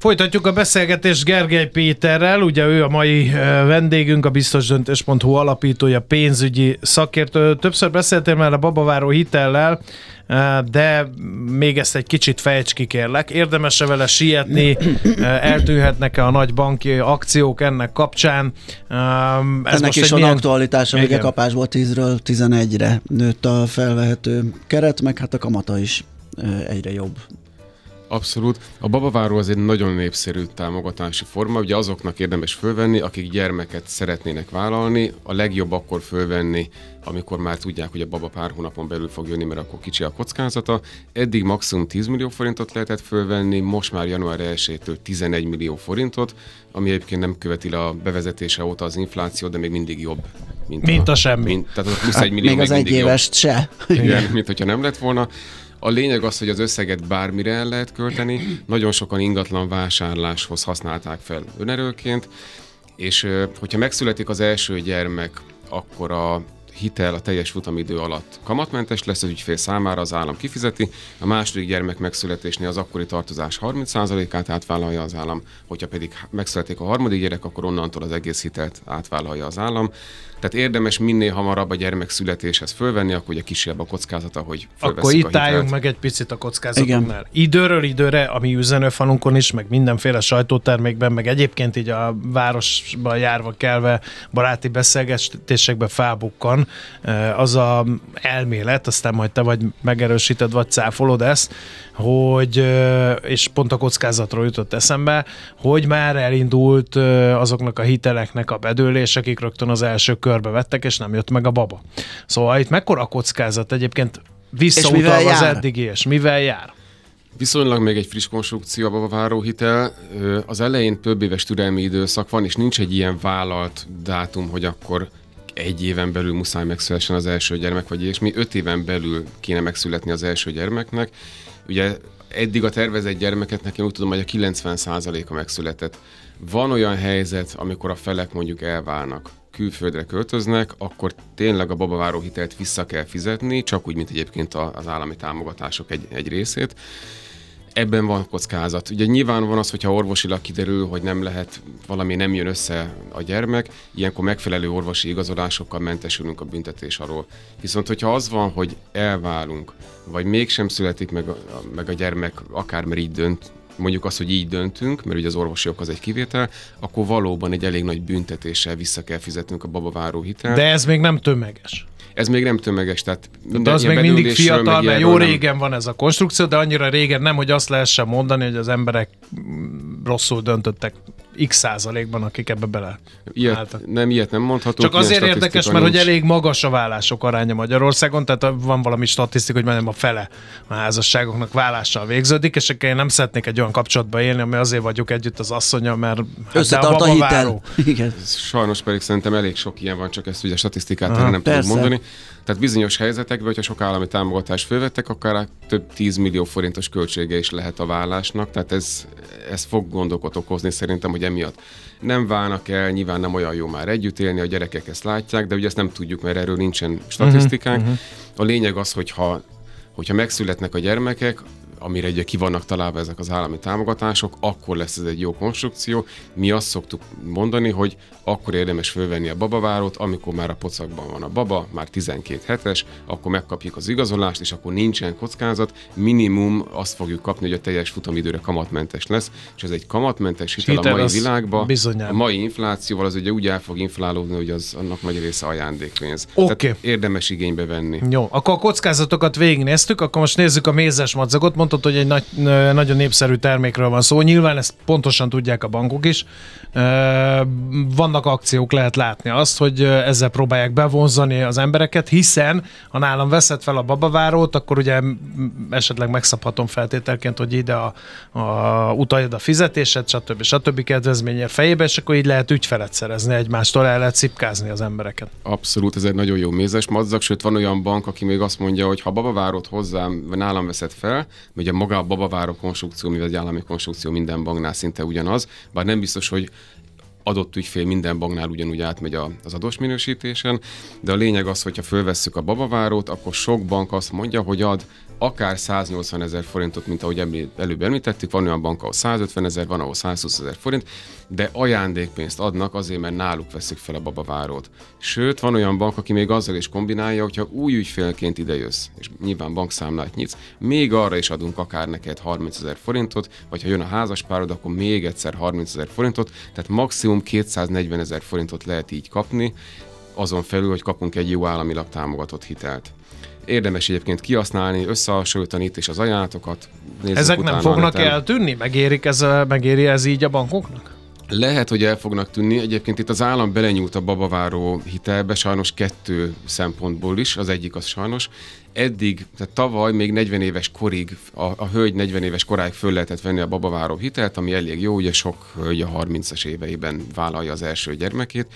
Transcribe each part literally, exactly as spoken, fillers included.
Folytatjuk a beszélgetést Gergely Péterrel, ugye ő a mai vendégünk, a biztosdöntés pont hu alapítója, pénzügyi szakértő. Többször beszéltél már a babaváró hitellel, de még ezt egy kicsit fejtsd ki, kérlek. Érdemes-e vele sietni? Eltűnhetnek-e a nagy banki akciók ennek kapcsán? Ez ennek is van milyen... aktualitása, hogy a kapásból tízről tizenegyre nőtt a felvehető keret, meg hát a kamata is egyre jobb. Abszolút. A babaváró az egy nagyon népszerű támogatási forma, ugye azoknak érdemes fölvenni, akik gyermeket szeretnének vállalni, a legjobb akkor fölvenni, amikor már tudják, hogy a baba pár hónapon belül fog jönni, mert akkor kicsi a kockázata. Eddig maximum tíz millió forintot lehetett fölvenni, most már január elsejétől tizenegy millió forintot, ami egyébként nem követi a bevezetése óta az infláció, de még mindig jobb. Mint, mint a, a semmi. Mint, tehát a plusz egy millió még, még az egy évest se. Igen, mint hogyha nem lett volna. A lényeg az, hogy az összeget bármire el lehet költeni. Nagyon sokan ingatlan vásárláshoz használták fel önerőként, és hogyha megszületik az első gyermek, akkor a hitel a teljes futamidő alatt kamatmentes lesz az ügyfél számára, az állam kifizeti. A második gyermek megszületésnél az akkori tartozás harminc százalékát átvállalja az állam, hogyha pedig megszületik a harmadik gyerek, akkor onnantól az egész hitelt átvállalja az állam. Tehát érdemes minél hamarabb a gyermek születéshez fölvenni, akkor ugye kisebb a kockázata, hogy fölveszik a hitelt. Akkor itt álljunk meg egy picit a kockázatoknál. Időről időre, a mi üzenőfalunkon is, meg mindenféle sajtótermékben, meg egyébként így a városban járva kelve baráti beszélgetésekben felbukkan az a elmélet, aztán majd te vagy megerősíted, vagy cáfolod ezt, hogy, és pont a kockázatról jutott eszembe, hogy már elindult azoknak a hiteleknek a bedőlés, akik rögtön az első körbe vettek, és nem jött meg a baba. Szóval itt mekkora a kockázat egyébként visszautalva az eddigi, és mivel jár? Viszonylag még egy friss konstrukció a babaváró hitel. Az elején több éves türelmi időszak van, és nincs egy ilyen vállalt dátum, hogy akkor egy éven belül muszáj megszülessen az első gyermek, vagy ilyesmi. Öt éven belül kéne megszületni az első gyermeknek. Ugye eddig a tervezett gyermeket nekem úgy tudom, hogy a kilencven százaléka megszületett. Van olyan helyzet, amikor a felek mondjuk elválnak, külföldre költöznek, akkor tényleg a babaváró hitelt vissza kell fizetni, csak úgy, mint egyébként az állami támogatások egy, egy részét. Ebben van kockázat. Ugye nyilván van az, hogyha orvosilag kiderül, hogy nem lehet, valami nem jön össze a gyermek, ilyenkor megfelelő orvosi igazolásokkal mentesülünk a büntetés alól. Viszont, hogyha az van, hogy elválunk, vagy mégsem születik meg a, meg a gyermek, akár mert így dönt, mondjuk azt, hogy így döntünk, mert ugye az orvosi ok az egy kivétel, akkor valóban egy elég nagy büntetéssel vissza kell fizetnünk a babaváró hitelt. De ez még nem tömeges. Ez még nem tömeges, tehát... De az még mindig fiatal, mert jó nem... régen van ez a konstrukció, de annyira régen nem, hogy azt lehessen mondani, hogy az emberek rosszul döntöttek x százalékban, akik ebbe bele ilyet, álltak. Nem, ilyet nem mondhatunk. Csak azért érdekes, mert nincs. Hogy elég magas a vállások aránya Magyarországon, tehát van valami statisztika, hogy majdnem a fele a házasságoknak vállással végződik, és én nem szeretnék egy olyan kapcsolatba élni, ami azért vagyok együtt az asszonya, mert összetart a hitel. Igen. Sajnos pedig szerintem elég sok ilyen van, csak ezt ugye statisztikát Aha, nem tudom mondani. Tehát bizonyos helyzetekben, hogyha sok állami támogatást fölvettek, akár több tíz millió forintos költsége is lehet a vállásnak, tehát ez, ez fog gondokat okozni szerintem, hogy emiatt nem válnak el, nyilván nem olyan jó már együtt élni, a gyerekek ezt látják, de ugye ezt nem tudjuk, mert erről nincsen statisztikánk. Uh-huh, uh-huh. A lényeg az, hogyha, hogyha megszületnek a gyermekek, amire ugye ki vannak találva ezek az állami támogatások, akkor lesz ez egy jó konstrukció. Mi azt szoktuk mondani, hogy akkor érdemes fölvenni a babavárót, amikor már a pocakban van a baba, már tizenkét hetes, akkor megkapjuk az igazolást, és akkor nincsen kockázat. Minimum azt fogjuk kapni, hogy a teljes futamidőre kamatmentes lesz, és ez egy kamatmentes hitel, hitel a mai világban. Bizonyán. A mai inflációval az ugye úgy el fog inflálódni, hogy az annak nagy része ajándékpénz. Okay. Tehát érdemes igénybe venni. Jó, akkor a kockázatokat végignéztük, akkor most nézzük a mézes madzagot. Mondtad, hogy egy nagy, nagyon népszerű termékről van szó. Nyilván ezt pontosan tudják a bankok is. Vannak akciók, lehet látni azt, hogy ezzel próbálják bevonzani az embereket, hiszen ha nálam veszed fel a babavárót, akkor ugye esetleg megszabhatom feltételként, hogy ide a, a, utaljad a fizetésed, stb. stb. Kedvezményért fejébe, és akkor így lehet ügyfelet szerezni egymástól, el lehet szipkázni az embereket. Abszolút, ez egy nagyon jó mézes madzag, sőt van olyan bank, aki még azt mondja, hogy ha babavárót hozzám, vagy nálam veszed fel, ugye maga a babaváró konstrukció, mivel egy állami konstrukció minden banknál szinte ugyanaz, bár nem biztos, hogy adott ügyfél minden banknál ugyanúgy átmegy az adós minősítésen, de a lényeg az, hogyha fölvesszük a babavárót, akkor sok bank azt mondja, hogy ad akár száznyolcvanezer forintot, mint ahogy előbb említettük, van olyan bank, ahol százötvenezer, van, ahol százhúszezer forint, de ajándékpénzt adnak azért, mert náluk veszik fel a babavárót. Sőt, van olyan bank, aki még azzal is kombinálja, hogyha új ügyfélként idejössz, és nyilván bankszámlát nyitsz, még arra is adunk akár neked harmincezer forintot, vagy ha jön a házaspárod, akkor még egyszer harmincezer forintot, tehát maximum kétszáznegyvenezer forintot lehet így kapni, azon felül, hogy kapunk egy jó államilag támogatott hitelt. Érdemes egyébként kihasználni, összehasonlítani itt is az ajánlatokat. Ezek nem fognak eltűnni? Megérik ez, megéri ez így a bankoknak? Lehet, hogy el fognak tűnni. Egyébként itt az állam belenyúlt a babaváró hitelbe, sajnos kettő szempontból is. Az egyik az sajnos. Eddig, tehát tavaly még negyven éves korig, a, a hölgy negyven éves koráig föl lehetett venni a babaváró hitelt, ami elég jó, ugye sok hölgy a harmincas éveiben vállalja az első gyermekét.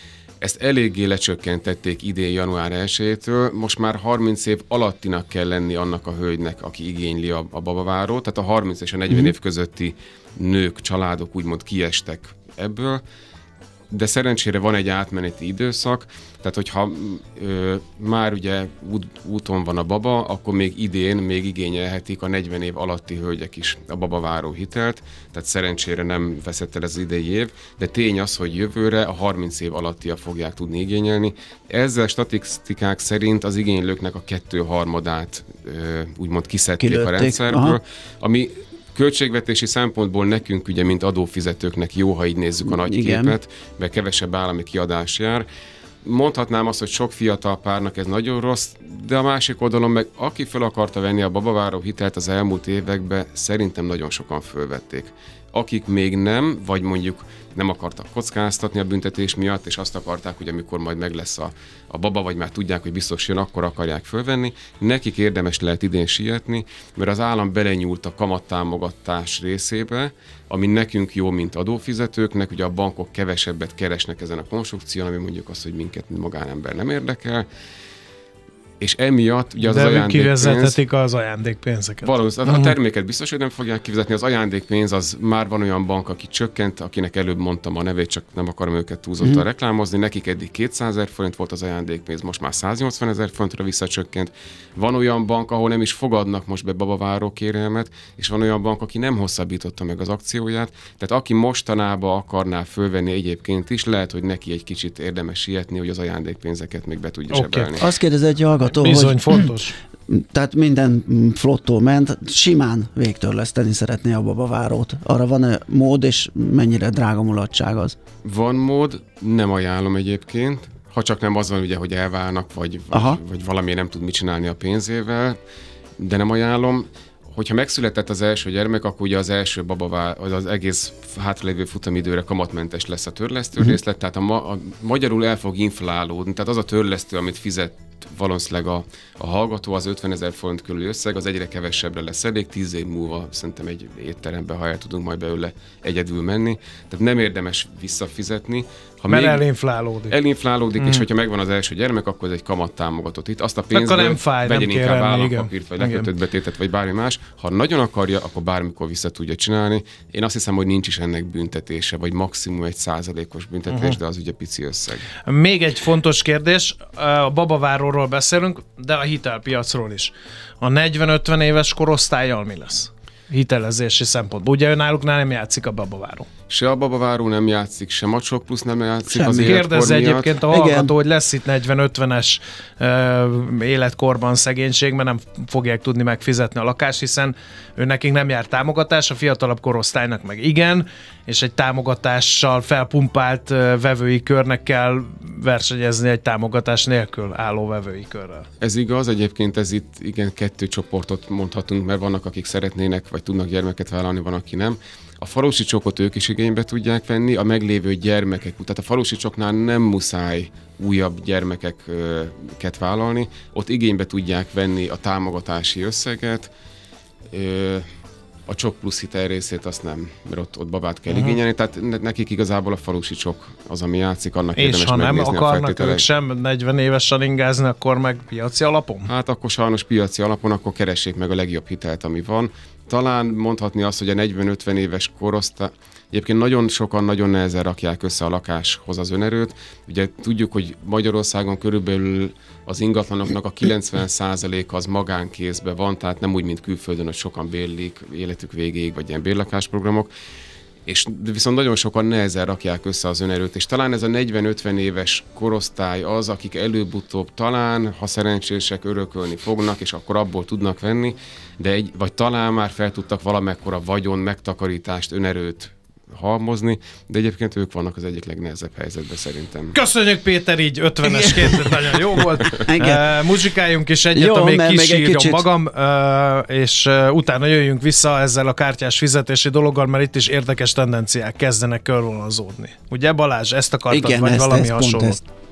Ezt eléggé lecsökkentették idén január elsejétől, most már harminc év alattinak kell lenni annak a hölgynek, aki igényli a, a babavárót, tehát a harminc és a negyven mm. év közötti nők, családok úgymond kiestek ebből, de szerencsére van egy átmeneti időszak, tehát hogyha ö, már ugye út, úton van a baba, akkor még idén még igényelhetik a negyven év alatti hölgyek is a babaváró hitelt, tehát szerencsére nem veszett el ez az idei év, de tény az, hogy jövőre a harminc év alattiak fogják tudni igényelni. Ezzel statisztikák szerint az igénylőknek a kettő harmadát ö, úgymond kiszedték Kilőtték. a rendszerből, aha. ami költségvetési szempontból nekünk, ugye, mint adófizetőknek jó, ha így nézzük a nagy Igen. képet, mert kevesebb állami kiadás jár. Mondhatnám azt, hogy sok fiatal párnak ez nagyon rossz, de a másik oldalon meg aki fel akarta venni a babaváró hitelt az elmúlt években, szerintem nagyon sokan fölvették. Akik még nem, vagy mondjuk nem akartak kockáztatni a büntetés miatt, és azt akarták, hogy amikor majd meg lesz a, a baba, vagy már tudják, hogy biztos jön, akkor akarják fölvenni. Nekik érdemes lehet idén sietni, mert az állam belenyúlt a kamattámogatás részébe, ami nekünk jó, mint adófizetőknek, ugye a bankok kevesebbet keresnek ezen a konstrukción, ami mondjuk azt, hogy minket, mint magánember nem érdekel. És emiatt ugye az, az ajándékpénz... kivezethetik az ajándékpénzeket. Valószínűleg uh-huh. a terméket biztos, hogy nem fogják kifizetni. Az ajándékpénz az már van olyan bank, aki csökkent, akinek előbb mondtam a nevét, csak nem akarom őket túlzottan uh-huh. reklámozni. Nekik eddig kétszázezer forint volt az ajándékpénz, most már száznyolcvanezer forintra visszacsökkent. Van olyan bank, ahol nem is fogadnak most be babaváró kérelmet, és van olyan bank, aki nem hosszabbította meg az akcióját. Tehát aki mostanában akarná fölvenni egyébként is, lehet, hogy neki egy kicsit érdemes sietni, hogy az ajándékpénzeket még be tudja okay. zsebelni. Azt kérdez egy hallgató, Bizony, hogy, fontos. Tehát minden flottó ment, simán végtörleszteni szeretné a babavárót. Arra van-e mód, és mennyire drága mulatság az? Van mód, nem ajánlom egyébként. Ha csak nem az van, ugye, hogy elválnak, vagy, vagy, vagy valami nem tud mit csinálni a pénzével, de nem ajánlom. Hogyha megszületett az első gyermek, akkor ugye az első babavár, az egész hátralévő futamidőre kamatmentes lesz a törlesztő uh-huh. részlet, tehát a, ma, a magyarul el fog inflálódni, tehát az a törlesztő, amit fizet valószínűleg a, a hallgató, az ötvenezer forint körüli összeg, az egyre kevesebbre lesz elég, tíz év múlva szerintem egy étterembe, ha el tudunk majd belőle egyedül menni, tehát nem érdemes visszafizetni. Ha Mert elinflálódik. Elinflálódik, mm. és hogyha megvan az első gyermek, akkor ez egy kamat támogatott itt. Azt a pénzből nem fáj, vegyen nem inkább kérem, állampapírt, vagy lekötött betétet, vagy bármi más. Ha nagyon akarja, akkor bármikor vissza tudja csinálni. Én azt hiszem, hogy nincs is ennek büntetése, vagy maximum egy százalékos büntetés, uh-huh. de az ugye pici összeg. Még egy fontos kérdés, a babaváróról beszélünk, de a hitelpiacról is. A negyven-ötven éves korosztállyal mi lesz? Hitelezési szempontból. Ugye náluknál nem játszik a babaváró. Se a babaváró nem játszik, se Macsok Plusz nem játszik. Semmi. Az Kérdezze egyébként a hallgató, hogy lesz itt negyven-ötvenes uh, életkorban szegénység, mert nem fogják tudni megfizetni a lakást, hiszen ő nekik nem jár támogatás, a fiatalabb korosztálynak meg igen, és egy támogatással felpumpált uh, vevői körnek kell versenyezni egy támogatás nélkül álló vevői körrel. Ez igaz, egyébként ez itt igen kettő csoportot mondhatunk, mert vannak, akik szeretnének, vagy tudnak gyermeket vállalni, van, aki nem. A falusi csokot ők is igénybe tudják venni, a meglévő gyermekek, tehát a falusi csoknál nem muszáj újabb gyermekeket vállalni, ott igénybe tudják venni a támogatási összeget, a csok plusz hitel részét azt nem, mert ott, ott babát kell uh-huh. igényelni, tehát nekik igazából a falusi csok az, ami játszik, annak és érdemes megnézni a feltételek. És ha nem akarnak ők sem negyven évesen ingázni, akkor meg piaci alapon? Hát akkor sajnos piaci alapon, akkor keressék meg a legjobb hitelt, ami van. talán mondhatni azt, hogy a negyven-ötven éves korosztály, egyébként nagyon sokan nagyon nehezen rakják össze a lakáshoz az önerőt. Ugye tudjuk, hogy Magyarországon körülbelül az ingatlanoknak a kilencven százaléka az magánkézben van, tehát nem úgy, mint külföldön, hogy sokan bérlik életük végéig, vagy ilyen bérlakásprogramok. És viszont nagyon sokan nehezen rakják össze az önerőt, és talán ez a negyven-ötven éves korosztály az, akik előbb-utóbb talán, ha szerencsések, örökölni fognak, és akkor abból tudnak venni, de egy, vagy talán már fel tudtak valamekkora vagyon, megtakarítást, önerőt halmozni, de egyébként ők vannak az egyik legnehezebb helyzetben szerintem. Köszönjük, Péter, így ötvenesként nagyon jó volt. uh, muzsikáljunk is egyet, jó, amíg kisírjon kicsit... magam, uh, és uh, utána jöjjünk vissza ezzel a kártyás fizetési dologgal, mert itt is érdekes tendenciák kezdenek körvonalazódni. Ugye Balázs, ezt akartad, igen, vagy ezt, valami ezt, hasonló? Ezt.